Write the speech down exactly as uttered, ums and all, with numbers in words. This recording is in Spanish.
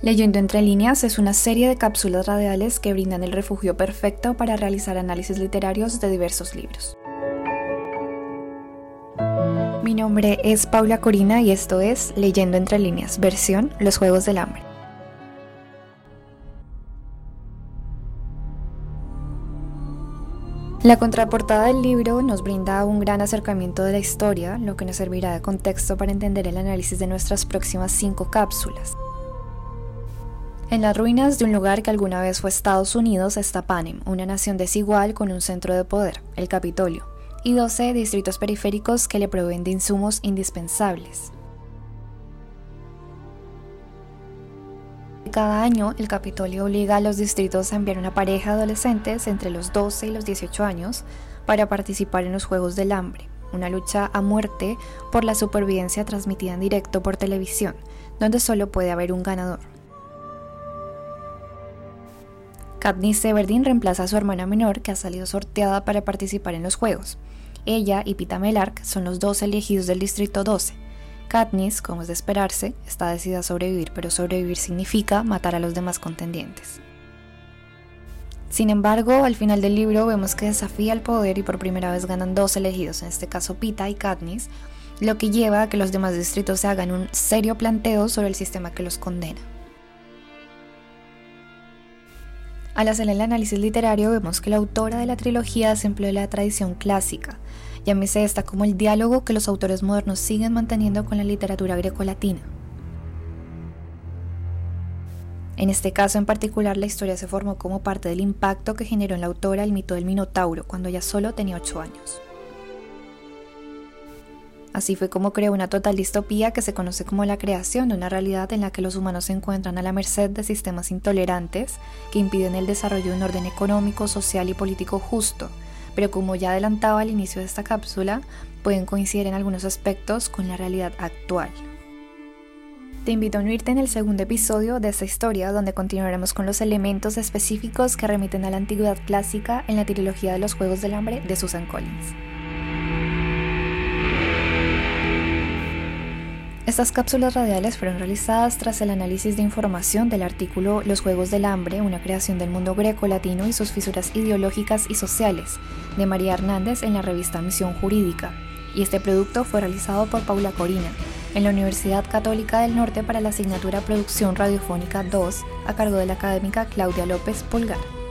Leyendo entre líneas es una serie de cápsulas radiales que brindan el refugio perfecto para realizar análisis literarios de diversos libros. Mi nombre es Paula Corina y esto es Leyendo entre líneas, versión Los Juegos del Hambre. La contraportada del libro nos brinda un gran acercamiento de la historia, lo que nos servirá de contexto para entender el análisis de nuestras próximas cinco cápsulas. En las ruinas de un lugar que alguna vez fue Estados Unidos está Panem, una nación desigual con un centro de poder, el Capitolio, y doce distritos periféricos que le proveen de insumos indispensables. Cada año, el Capitolio obliga a los distritos a enviar una pareja de adolescentes entre los doce y los dieciocho años para participar en los Juegos del Hambre, una lucha a muerte por la supervivencia transmitida en directo por televisión, donde solo puede haber un ganador. Katniss Everdeen reemplaza a su hermana menor que ha salido sorteada para participar en los juegos. Ella y Peeta Mellark son los dos elegidos del distrito doce. Katniss, como es de esperarse, está decidida a sobrevivir, pero sobrevivir significa matar a los demás contendientes. Sin embargo, al final del libro vemos que desafía el poder y por primera vez ganan dos elegidos, en este caso Peeta y Katniss, lo que lleva a que los demás distritos se hagan un serio planteo sobre el sistema que los condena. Al hacer el análisis literario vemos que la autora de la trilogía se empleó la tradición clásica, llámese esta como el diálogo que los autores modernos siguen manteniendo con la literatura grecolatina. En este caso en particular la historia se formó como parte del impacto que generó en la autora el mito del Minotauro cuando ella solo tenía ocho años. Así fue como creó una total distopía que se conoce como la creación de una realidad en la que los humanos se encuentran a la merced de sistemas intolerantes que impiden el desarrollo de un orden económico, social y político justo, pero como ya adelantaba al inicio de esta cápsula, pueden coincidir en algunos aspectos con la realidad actual. Te invito a unirte en el segundo episodio de esta historia, donde continuaremos con los elementos específicos que remiten a la antigüedad clásica en la trilogía de los Juegos del Hambre de Susan Collins. Estas cápsulas radiales fueron realizadas tras el análisis de información del artículo Los Juegos del Hambre, una creación del mundo greco-latino y sus fisuras ideológicas y sociales, de María Hernández en la revista Misión Jurídica, y este producto fue realizado por Paula Corina, en la Universidad Católica del Norte para la asignatura Producción Radiofónica dos, a cargo de la académica Claudia López Pulgar.